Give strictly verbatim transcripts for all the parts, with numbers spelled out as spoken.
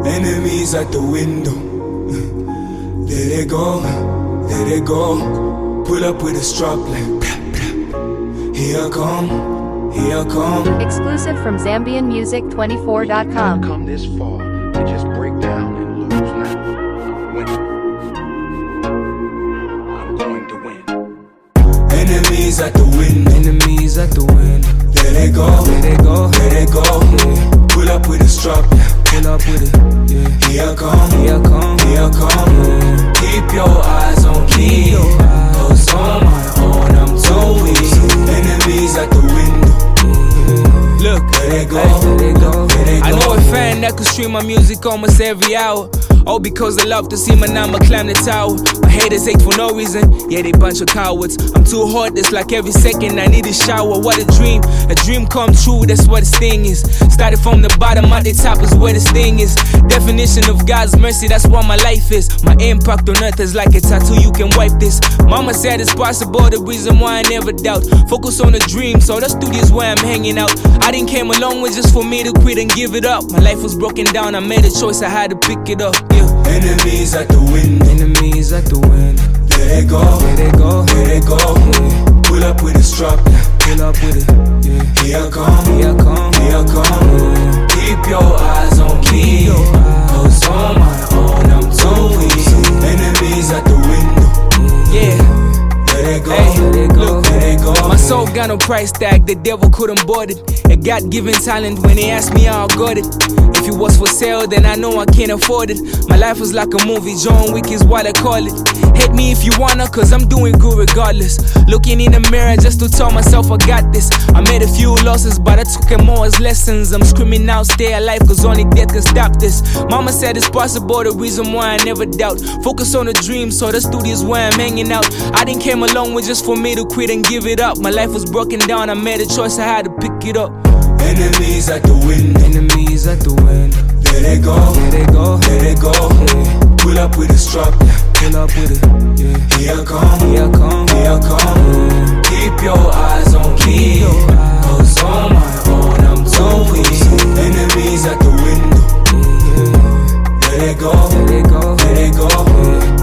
Enemies at the window. There they go, there they go. Pull up with a strap like blah, blah. Here I come, here I come. Exclusive from Zambian Music twenty-four dot com. We've not come this far to just break down and lose now. Win. I'm going to win. Enemies at the window. Enemies at the window. There they go, There they go, there they go. yeah. Pull up with a strap. Pull up with it, yeah. Here I come, Here I come, here I come. yeah. Keep your eyes on me. your eyes. Cause on my own I'm too weak. Enemies at the window. Look, There they go, hey, there they go. there they I go. know a fan that could stream my music almost every hour. All because they love to see my number climb the tower. My haters hate for no reason, yeah, they bunch of cowards. I'm too hot, it's like every second I need a shower. What a dream, a dream come true, that's what this thing is. Started from the bottom, at the top is where this thing is. Definition of God's mercy, that's what my life is. My impact on earth is like a tattoo, you can wipe this. Mama said it's possible, the reason why I never doubt. Focus on the dream, so the studio's where I'm hanging out. I didn't came along with just for me to quit and give it up. My life was broken down, I made a choice, I had to pick it up, yeah. Enemies at the window. Enemies at the window. There they go, There they go, there they go. yeah. Pull up with a strap. Pull up with it, yeah. Here I come, Here I come, here I come. yeah. Keep your eyes on me. your eyes. Cause on my own I'm too weak. Enemies at the window. Yeah. There they go, Hey, there they go. there they go. My soul got no price tag, the devil couldn't board it. A God-given talent, when they asked me how I got it. If it was for sale, then I know I can't afford it. My life was like a movie, John Wick is what I call it. Hate me if you wanna, cause I'm doing good regardless. Looking in the mirror just to tell myself I got this. I made a few losses, but I took them all as lessons. I'm screaming out, stay alive, cause only death can stop this. Mama said it's possible, the reason why I never doubt. Focus on the dream, so the studio's where I'm hanging out. I didn't came along with just for me to quit and give it up. My life was broken down, I made a choice, I had to pick it up. Enemies at the window. Enemies at the window. There they go, There they go, there they go. yeah. Pull up with a strap. Pull up with it, yeah. Here I come, Here I come, here I come. yeah. Keep your eyes on me. your eyes. Cause on my own I'm too weak. Enemies at the window. There they go, There they go, there they go. yeah.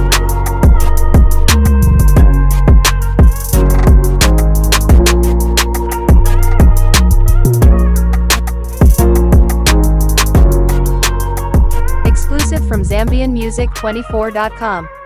Exclusive from Zambian Music twenty-four dot com.